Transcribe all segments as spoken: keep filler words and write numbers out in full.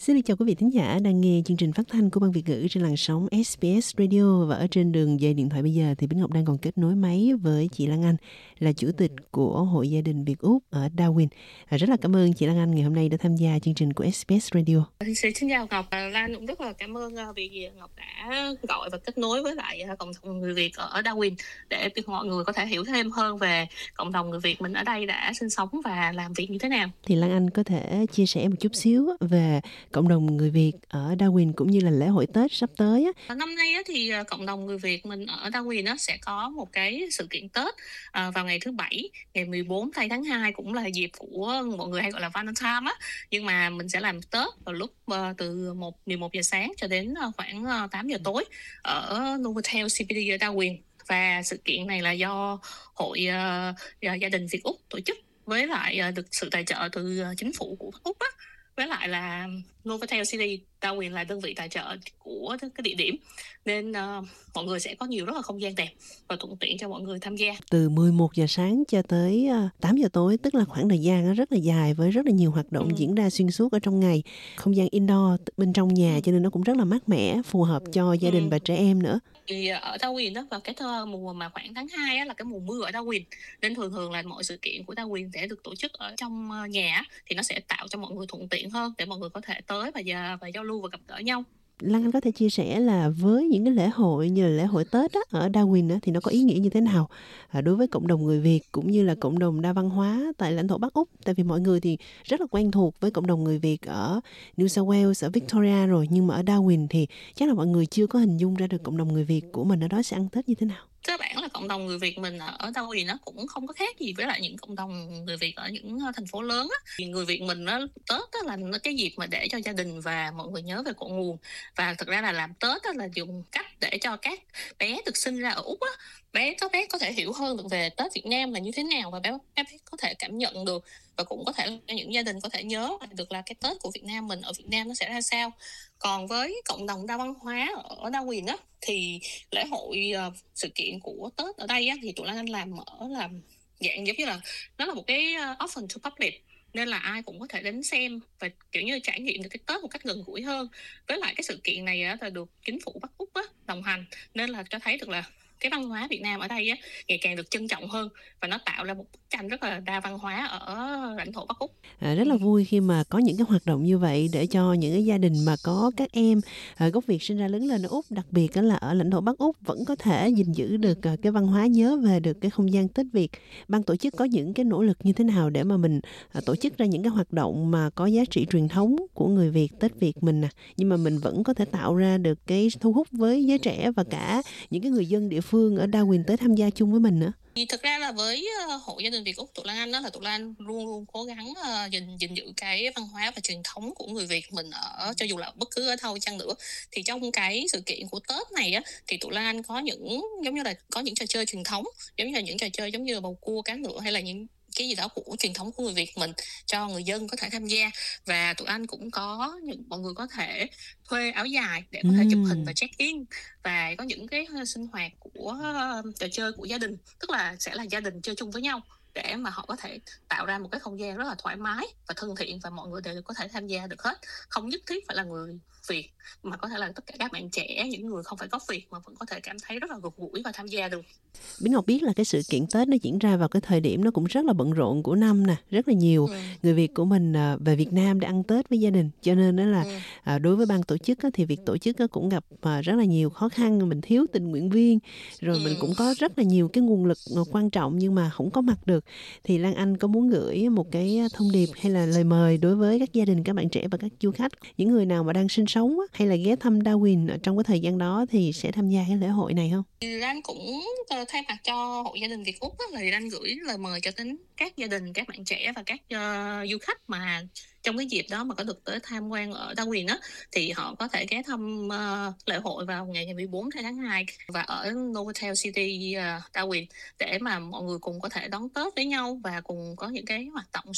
Xin được chào quý vị thính giả đang nghe chương trình phát thanh của Ban Việt ngữ trên làn sóng ét bê ét Radio, và ở trên đường dây điện thoại bây giờ thì Bính Ngọc đang còn kết nối máy với chị Lan Anh, là chủ tịch của Hội Gia đình Việt Úc ở Darwin. À, rất là cảm ơn chị Lan Anh ngày hôm nay đã tham gia chương trình của ét bê ét Radio. Xin chào Ngọc, Lan cũng rất là cảm ơn vì Ngọc đã gọi và kết nối với lại cộng đồng người Việt ở Darwin để mọi người có thể hiểu thêm hơn về cộng đồng người Việt mình ở đây đã sinh sống và làm việc như thế nào. Thì Lan Anh có thể chia sẻ một chút xíu về cộng đồng người Việt ở Darwin cũng như là lễ hội Tết sắp tới á. Năm nay á, thì cộng đồng người Việt mình ở Darwin á, sẽ có một cái sự kiện Tết à, vào ngày thứ Bảy, ngày mười bốn tây tháng hai, cũng là dịp của mọi người hay gọi là Valentine á. Nhưng mà mình sẽ làm Tết vào lúc uh, từ mười một giờ sáng cho đến uh, khoảng uh, tám giờ tối ở Novotel xê pê đê ở Darwin. Và sự kiện này là do Hội uh, Gia đình Việt Úc tổ chức, với lại uh, được sự tài trợ từ uh, chính phủ của Úc á. Với lại là Novotel City Darwin là đơn vị tài trợ của cái địa điểm, nên uh, mọi người sẽ có nhiều rất là không gian đẹp và thuận tiện cho mọi người tham gia. Từ mười một giờ sáng cho tới uh, tám giờ tối, tức là khoảng thời gian rất là dài với rất là nhiều hoạt động ừ. diễn ra xuyên suốt ở trong ngày. Không gian indoor bên trong nhà, ừ. cho nên nó cũng rất là mát mẻ, phù hợp cho gia đình ừ. và trẻ em nữa. Thì ở Darwin đó, vào cái mùa mà khoảng tháng hai á, là cái mùa mưa ở Darwin, nên thường thường là mọi sự kiện của Darwin sẽ được tổ chức ở trong nhà, thì nó sẽ tạo cho mọi người thuận tiện hơn để mọi người có thể tới và và, và giao lưu và gặp gỡ nhau. Lan Anh có thể chia sẻ là với những cái lễ hội như là lễ hội Tết á, ở Darwin á, thì nó có ý nghĩa như thế nào à, đối với cộng đồng người Việt cũng như là cộng đồng đa văn hóa tại lãnh thổ Bắc Úc? Tại vì mọi người thì rất là quen thuộc với cộng đồng người Việt ở New South Wales, ở Victoria rồi, nhưng mà ở Darwin thì chắc là mọi người chưa có hình dung ra được cộng đồng người Việt của mình ở đó sẽ ăn Tết như thế nào. Cơ bản là cộng đồng người Việt mình ở Darwin nó cũng không có khác gì với lại những cộng đồng người Việt ở những thành phố lớn á. Thì người Việt mình nó Tết đó là nó cái dịp mà để cho gia đình và mọi người nhớ về cội nguồn. Và thực ra là làm Tết đó là dùng cách để cho các bé được sinh ra ở Úc á, bé các bé có thể hiểu hơn được về Tết Việt Nam là như thế nào, và bé các bé có thể cảm nhận được, và cũng có thể là những gia đình có thể nhớ được là cái Tết của Việt Nam mình ở Việt Nam nó sẽ ra sao. Còn với cộng đồng đa văn hóa ở Darwin á, thì lễ hội uh, sự kiện của Tết ở đây á, thì tụi Lan làm ở là dạng giống như là nó là một cái uh, open to public, nên là ai cũng có thể đến xem và kiểu như trải nghiệm được cái Tết một cách gần gũi hơn. Với lại cái sự kiện này á, là được chính phủ Bắc Úc á, đồng hành, nên là cho thấy được là cái văn hóa Việt Nam ở đây á, ngày càng được trân trọng hơn, và nó tạo ra một bức tranh rất là đa văn hóa ở lãnh thổ Bắc Úc. À, rất là vui khi mà có những cái hoạt động như vậy để cho những cái gia đình mà có các em à, gốc Việt sinh ra lớn lên ở Úc, đặc biệt đó là ở lãnh thổ Bắc Úc, vẫn có thể gìn giữ được à, cái văn hóa, nhớ về được cái không gian Tết Việt. Ban tổ chức có những cái nỗ lực như thế nào để mà mình à, tổ chức ra những cái hoạt động mà có giá trị truyền thống của người Việt, Tết Việt mình nè, nhưng mà mình vẫn có thể tạo ra được cái thu hút với giới trẻ và cả những cái người dân địa phương ở Darwin tới tham gia chung với mình nữa? Thì thực ra là với uh, Hội Gia đình Việt Úc tụi Lan Anh đó, là tụi Lan luôn luôn cố gắng uh, gìn, gìn giữ cái văn hóa và truyền thống của người Việt mình ở, cho dù là bất cứ ở đâu chăng nữa. Thì trong cái sự kiện của Tết này á, thì tụi Lan Anh có những giống như là có những trò chơi truyền thống, giống như là những trò chơi giống như là bầu cua, cá ngựa, hay là những cái gì đó của truyền thống của người Việt mình cho người dân có thể tham gia. Và tụi anh cũng có những mọi người có thể thuê áo dài để có thể chụp hình và check in, và có những cái sinh hoạt của uh, trò chơi của gia đình, tức là sẽ là gia đình chơi chung với nhau để mà họ có thể tạo ra một cái không gian rất là thoải mái và thân thiện, và mọi người đều có thể tham gia được hết, không nhất thiết phải là người Việt, mà có thể là tất cả các bạn trẻ, những người không phải gốc Việt mà vẫn có thể cảm thấy rất là gần gũi và tham gia được. Bính Ngọc biết là cái sự kiện Tết nó diễn ra vào cái thời điểm nó cũng rất là bận rộn của năm nè, rất là nhiều ừ. người Việt của mình về Việt Nam để ăn Tết với gia đình, cho nên đó là ừ. đối với ban tổ chức thì việc tổ chức cũng gặp rất là nhiều khó khăn. Mình thiếu tình nguyện viên, rồi ừ. mình cũng có rất là nhiều cái nguồn lực quan trọng nhưng mà không có mặt được. Thì Lan Anh có muốn gửi một cái thông điệp hay là lời mời đối với các gia đình, các bạn trẻ và các du khách, những người nào mà đang sinh sống hay là ghé thăm Darwin trong cái thời gian đó thì sẽ tham gia cái lễ hội này không? Thì Lan cũng thay mặt cho Hội Gia đình Việt Úc là Lan gửi lời mời cho đến các gia đình, các bạn trẻ và các uh, du khách mà trong cái dịp đó mà có được tới tham quan ở Darwin á, thì họ có thể ghé thăm uh, lễ hội vào ngày mười bốn tháng hai và ở Novotel City uh, Darwin, để mà mọi người cùng có thể đón Tết với nhau và cùng có những cái hoạt động suốt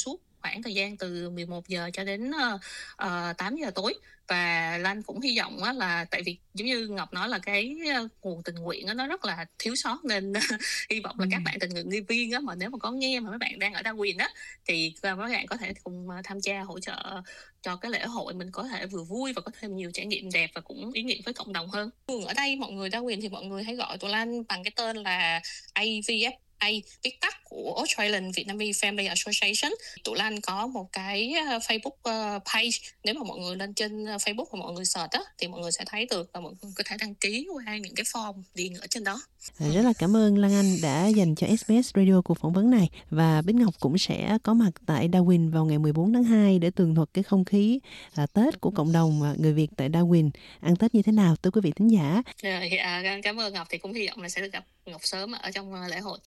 khoảng thời gian từ mười một giờ cho đến uh, uh, tám giờ tối. Và Lan cũng hy vọng á, là tại vì giống như Ngọc nói là cái uh, nguồn tình nguyện á, nó rất là thiếu sót, nên hy vọng là Ừ. các bạn tình nguyện viên á, mà nếu mà có nghe mà mấy bạn đang ở Darwin á thì uh, mấy bạn có thể cùng uh, tham gia hỗ trợ cho cái lễ hội, mình có thể vừa vui và có thêm nhiều trải nghiệm đẹp và cũng ý nghĩa với cộng đồng hơn. Ở đây mọi người Darwin thì mọi người hay gọi tụi Lan bằng cái tên là a vê ép a, viết tắt của Australian Vietnamese Family Association. Tụi Lan có một cái Facebook page, nếu mà mọi người lên trên Facebook và mọi người search á thì mọi người sẽ thấy được, và mọi người có thể đăng ký qua những cái form điền ở trên đó. À, rất là cảm ơn Lan Anh đã dành cho ét bê ét Radio cuộc phỏng vấn này, và Bích Ngọc cũng sẽ có mặt tại Darwin vào ngày mười bốn tháng hai để tường thuật cái không khí à, Tết của cộng đồng à, người Việt tại Darwin ăn Tết như thế nào tới quý vị thính giả. Rồi, à, cảm ơn Ngọc, thì cũng hy vọng là sẽ được gặp Ngọc sớm ở trong lễ hội.